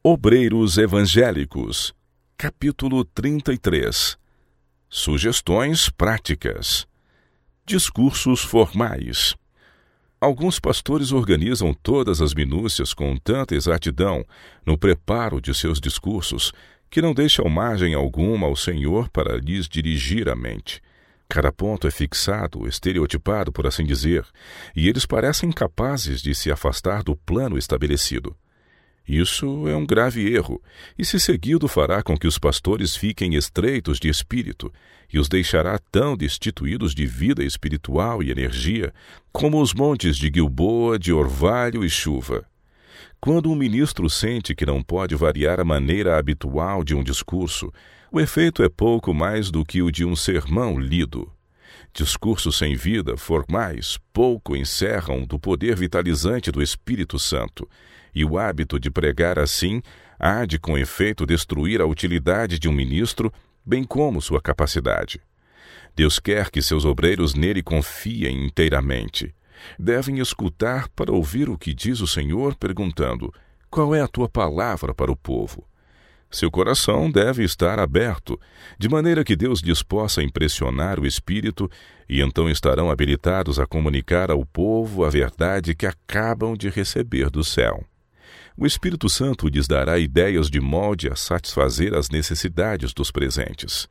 Obreiros Evangélicos, capítulo 33. Sugestões práticas. Discursos formais. Alguns pastores organizam todas as minúcias com tanta exatidão no preparo de seus discursos que não deixam margem alguma ao Senhor para lhes dirigir a mente. Cada ponto é fixado, estereotipado, por assim dizer, e eles parecem incapazes de se afastar do plano estabelecido. Isso é um grave erro, e se seguido fará com que os pastores fiquem estreitos de espírito e os deixará tão destituídos de vida espiritual e energia como os montes de Gilboa, de orvalho e chuva. Quando um ministro sente que não pode variar a maneira habitual de um discurso, o efeito é pouco mais do que o de um sermão lido. Discursos sem vida, formais, pouco encerram do poder vitalizante do Espírito Santo, e o hábito de pregar assim há de, com efeito, destruir a utilidade de um ministro, bem como sua capacidade. Deus quer que seus obreiros nele confiem inteiramente. Devem escutar para ouvir o que diz o Senhor, perguntando: qual é a tua palavra para o povo? Seu coração deve estar aberto, de maneira que Deus lhes possa impressionar o espírito, e então estarão habilitados a comunicar ao povo a verdade que acabam de receber do céu. O Espírito Santo lhes dará ideias de molde a satisfazer as necessidades dos presentes.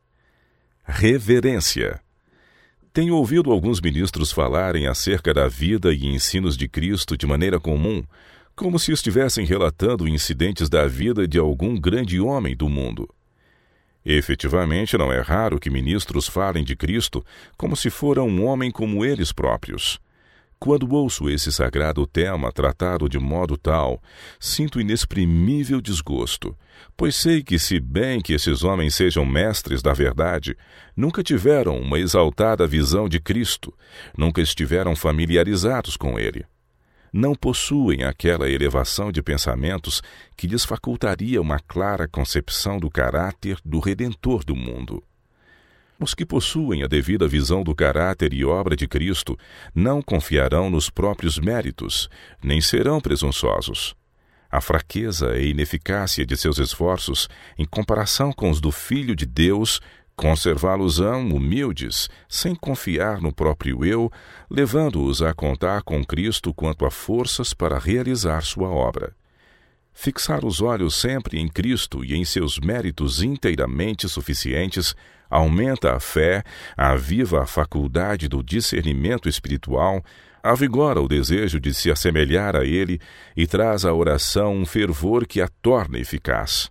Reverência. Tenho ouvido alguns ministros falarem acerca da vida e ensinos de Cristo de maneira comum, como se estivessem relatando incidentes da vida de algum grande homem do mundo. Efetivamente, não é raro que ministros falem de Cristo como se fora um homem como eles próprios. Quando ouço esse sagrado tema tratado de modo tal, sinto inexprimível desgosto, pois sei que, se bem que esses homens sejam mestres da verdade, nunca tiveram uma exaltada visão de Cristo, nunca estiveram familiarizados com ele. Não possuem aquela elevação de pensamentos que lhes facultaria uma clara concepção do caráter do Redentor do mundo. Os que possuem a devida visão do caráter e obra de Cristo não confiarão nos próprios méritos, nem serão presunçosos. A fraqueza e ineficácia de seus esforços, em comparação com os do Filho de Deus, conservá-los-ão humildes, sem confiar no próprio eu, levando-os a contar com Cristo quanto a forças para realizar sua obra. Fixar os olhos sempre em Cristo e em seus méritos inteiramente suficientes aumenta a fé, aviva a faculdade do discernimento espiritual, avigora o desejo de se assemelhar a Ele e traz à oração um fervor que a torna eficaz.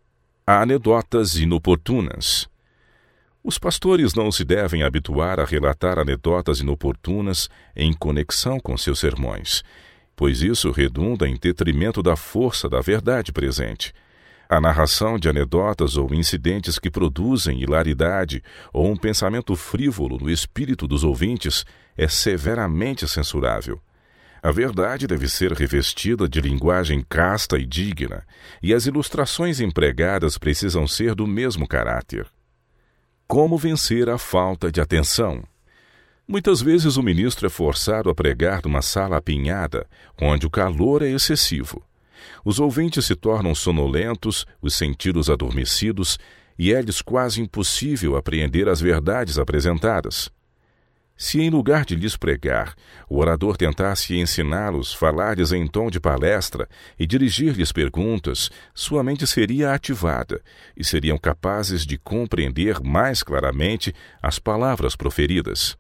Anedotas inoportunas. Os pastores não se devem habituar a relatar anedotas inoportunas em conexão com seus sermões, pois isso redunda em detrimento da força da verdade presente. A narração de anedotas ou incidentes que produzem hilaridade ou um pensamento frívolo no espírito dos ouvintes é severamente censurável. A verdade deve ser revestida de linguagem casta e digna, e as ilustrações empregadas precisam ser do mesmo caráter. Como vencer a falta de atenção? Muitas vezes o ministro é forçado a pregar numa sala apinhada, onde o calor é excessivo. Os ouvintes se tornam sonolentos, os sentidos adormecidos, e é-lhes quase impossível apreender as verdades apresentadas. Se, em lugar de lhes pregar, o orador tentasse ensiná-los, falar-lhes em tom de palestra e dirigir-lhes perguntas, sua mente seria ativada e seriam capazes de compreender mais claramente as palavras proferidas.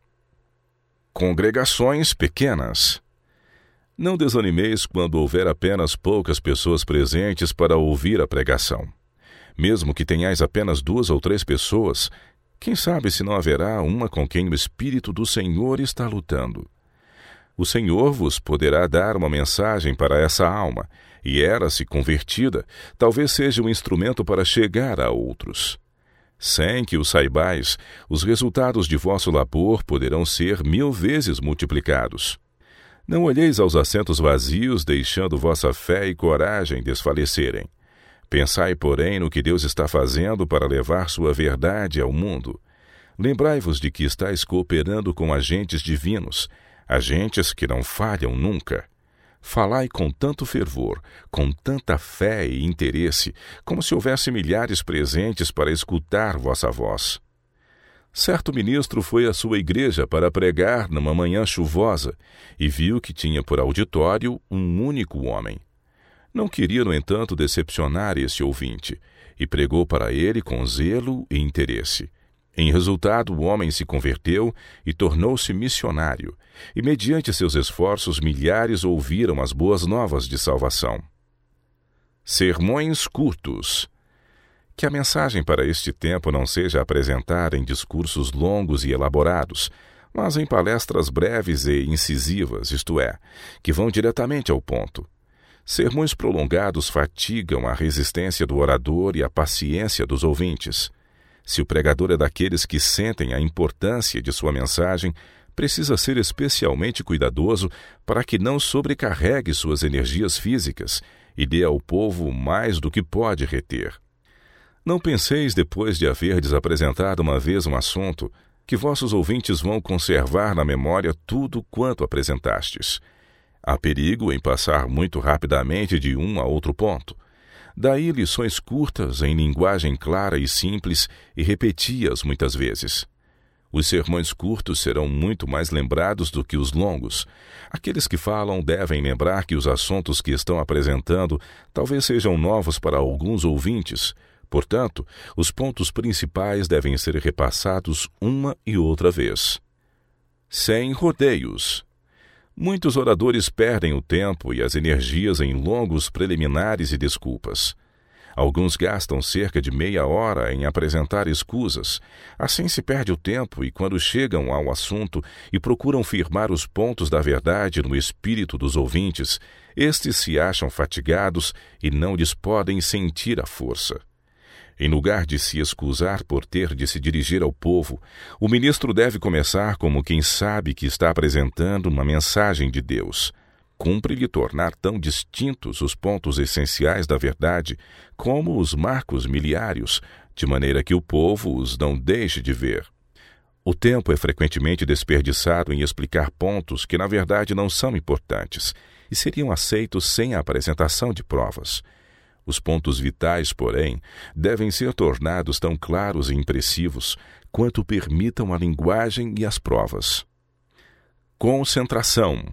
Congregações pequenas. Não desanimeis quando houver apenas poucas pessoas presentes para ouvir a pregação. Mesmo que tenhais apenas 2 ou 3 pessoas, quem sabe se não haverá uma com quem o Espírito do Senhor está lutando. O Senhor vos poderá dar uma mensagem para essa alma, e ela, se convertida, talvez seja um instrumento para chegar a outros. Sem que o saibais, os resultados de vosso labor poderão ser 1000 vezes multiplicados. Não olheis aos assentos vazios, deixando vossa fé e coragem desfalecerem. Pensai, porém, no que Deus está fazendo para levar sua verdade ao mundo. Lembrai-vos de que estáis cooperando com agentes divinos, agentes que não falham nunca. Falai com tanto fervor, com tanta fé e interesse, como se houvesse milhares presentes para escutar vossa voz. Certo ministro foi à sua igreja para pregar numa manhã chuvosa e viu que tinha por auditório um único homem. Não queria, no entanto, decepcionar esse ouvinte, e pregou para ele com zelo e interesse. Em resultado, o homem se converteu e tornou-se missionário, e mediante seus esforços milhares ouviram as boas novas de salvação. Sermões curtos. Que a mensagem para este tempo não seja apresentada em discursos longos e elaborados, mas em palestras breves e incisivas, isto é, que vão diretamente ao ponto. Sermões prolongados fatigam a resistência do orador e a paciência dos ouvintes. Se o pregador é daqueles que sentem a importância de sua mensagem, precisa ser especialmente cuidadoso para que não sobrecarregue suas energias físicas e dê ao povo mais do que pode reter. Não penseis, depois de haverdes apresentado uma vez um assunto, que vossos ouvintes vão conservar na memória tudo quanto apresentastes. Há perigo em passar muito rapidamente de um a outro ponto. Daí lições curtas, em linguagem clara e simples, e repeti-as muitas vezes. Os sermões curtos serão muito mais lembrados do que os longos. Aqueles que falam devem lembrar que os assuntos que estão apresentando talvez sejam novos para alguns ouvintes. Portanto, os pontos principais devem ser repassados uma e outra vez. Sem rodeios. Muitos oradores perdem o tempo e as energias em longos preliminares e desculpas. Alguns gastam cerca de meia hora em apresentar escusas. Assim se perde o tempo e, quando chegam ao assunto e procuram firmar os pontos da verdade no espírito dos ouvintes, estes se acham fatigados e não lhes podem sentir a força. Em lugar de se excusar por ter de se dirigir ao povo, o ministro deve começar como quem sabe que está apresentando uma mensagem de Deus. Cumpre-lhe tornar tão distintos os pontos essenciais da verdade como os marcos miliários, de maneira que o povo os não deixe de ver. O tempo é frequentemente desperdiçado em explicar pontos que, na verdade, não são importantes e seriam aceitos sem a apresentação de provas. Os pontos vitais, porém, devem ser tornados tão claros e impressivos quanto permitam a linguagem e as provas. Concentração.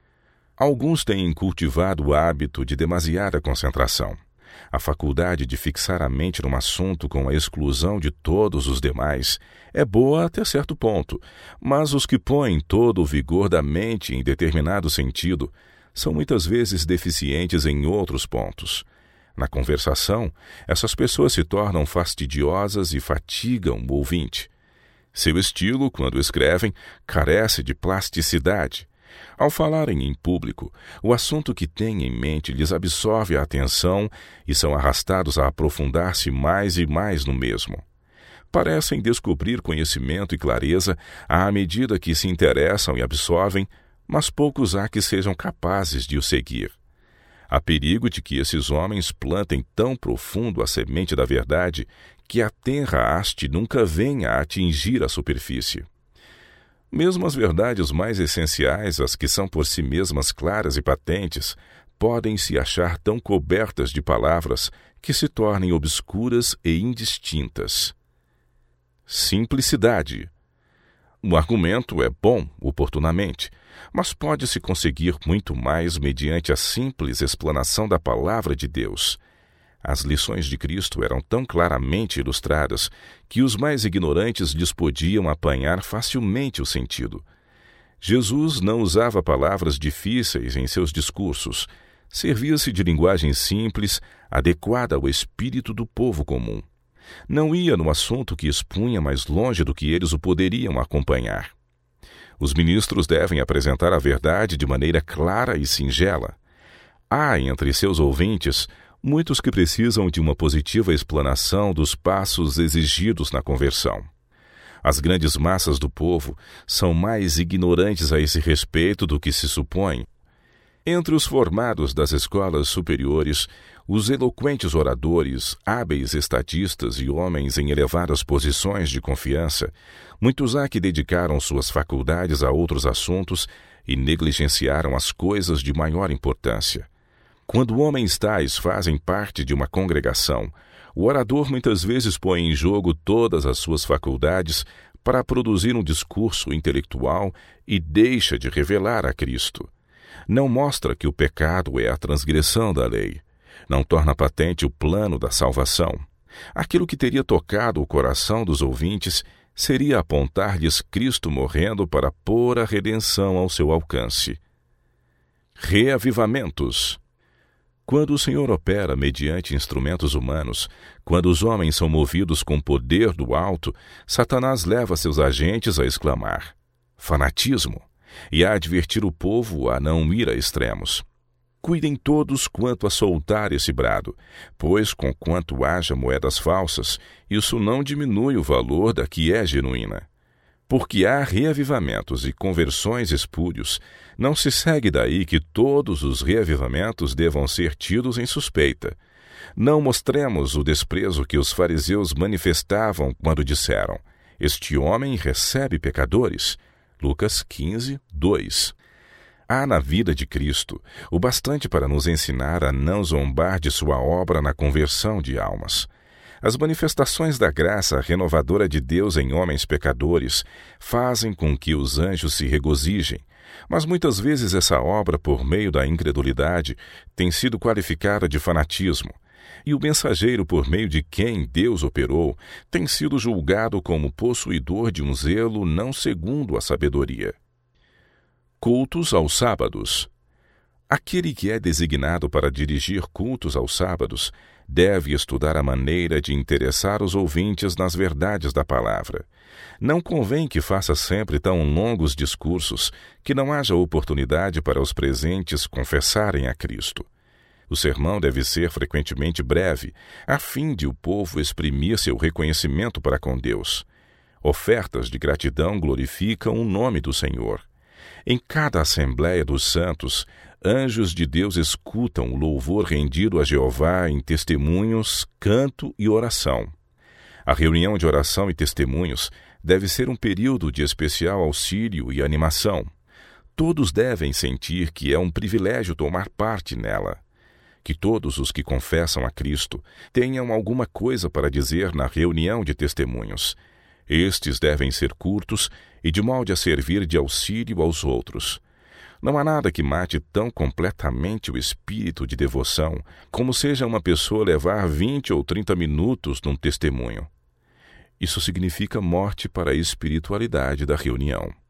Alguns têm cultivado o hábito de demasiada concentração. A faculdade de fixar a mente num assunto com a exclusão de todos os demais é boa até certo ponto, mas os que põem todo o vigor da mente em determinado sentido são muitas vezes deficientes em outros pontos. Na conversação, essas pessoas se tornam fastidiosas e fatigam o ouvinte. Seu estilo, quando escrevem, carece de plasticidade. Ao falarem em público, o assunto que têm em mente lhes absorve a atenção e são arrastados a aprofundar-se mais e mais no mesmo. Parecem descobrir conhecimento e clareza à medida que se interessam e absorvem, mas poucos há que sejam capazes de o seguir. Há perigo de que esses homens plantem tão profundo a semente da verdade que a tenra haste nunca venha a atingir a superfície. Mesmo as verdades mais essenciais, as que são por si mesmas claras e patentes, podem se achar tão cobertas de palavras que se tornem obscuras e indistintas. Simplicidade. O argumento é bom, oportunamente, mas pode-se conseguir muito mais mediante a simples explanação da palavra de Deus. As lições de Cristo eram tão claramente ilustradas que os mais ignorantes lhes podiam apanhar facilmente o sentido. Jesus não usava palavras difíceis em seus discursos. Servia-se de linguagem simples, adequada ao espírito do povo comum. Não ia no assunto que expunha mais longe do que eles o poderiam acompanhar. Os ministros devem apresentar a verdade de maneira clara e singela. Há entre seus ouvintes muitos que precisam de uma positiva explanação dos passos exigidos na conversão. As grandes massas do povo são mais ignorantes a esse respeito do que se supõe. Entre os formados das escolas superiores, os eloquentes oradores, hábeis estadistas e homens em elevadas posições de confiança, muitos há que dedicaram suas faculdades a outros assuntos e negligenciaram as coisas de maior importância. Quando homens tais fazem parte de uma congregação, o orador muitas vezes põe em jogo todas as suas faculdades para produzir um discurso intelectual e deixa de revelar a Cristo. Não mostra que o pecado é a transgressão da lei. Não torna patente o plano da salvação. Aquilo que teria tocado o coração dos ouvintes seria apontar-lhes Cristo morrendo para pôr a redenção ao seu alcance. Reavivamentos. Quando o Senhor opera mediante instrumentos humanos, quando os homens são movidos com poder do alto, Satanás leva seus agentes a exclamar: fanatismo, e a advertir o povo a não ir a extremos. Cuidem todos quanto a soltar esse brado, pois conquanto haja moedas falsas, isso não diminui o valor da que é genuína. Porque há reavivamentos e conversões espúrios, não se segue daí que todos os reavivamentos devam ser tidos em suspeita. Não mostremos o desprezo que os fariseus manifestavam quando disseram: este homem recebe pecadores. Lucas 15, 2. Há na vida de Cristo o bastante para nos ensinar a não zombar de sua obra na conversão de almas. As manifestações da graça renovadora de Deus em homens pecadores fazem com que os anjos se regozijem, mas muitas vezes essa obra, por meio da incredulidade, tem sido qualificada de fanatismo, e o mensageiro por meio de quem Deus operou tem sido julgado como possuidor de um zelo não segundo a sabedoria. Cultos aos sábados. Aquele que é designado para dirigir cultos aos sábados deve estudar a maneira de interessar os ouvintes nas verdades da palavra. Não convém que faça sempre tão longos discursos que não haja oportunidade para os presentes confessarem a Cristo. O sermão deve ser frequentemente breve, a fim de o povo exprimir seu reconhecimento para com Deus. Ofertas de gratidão glorificam o nome do Senhor. Em cada assembleia dos santos, anjos de Deus escutam o louvor rendido a Jeová em testemunhos, canto e oração. A reunião de oração e testemunhos deve ser um período de especial auxílio e animação. Todos devem sentir que é um privilégio tomar parte nela. Que todos os que confessam a Cristo tenham alguma coisa para dizer na reunião de testemunhos. Estes devem ser curtos e de molde a servir de auxílio aos outros. Não há nada que mate tão completamente o espírito de devoção como seja uma pessoa levar 20 ou 30 minutos num testemunho. Isso significa morte para a espiritualidade da reunião.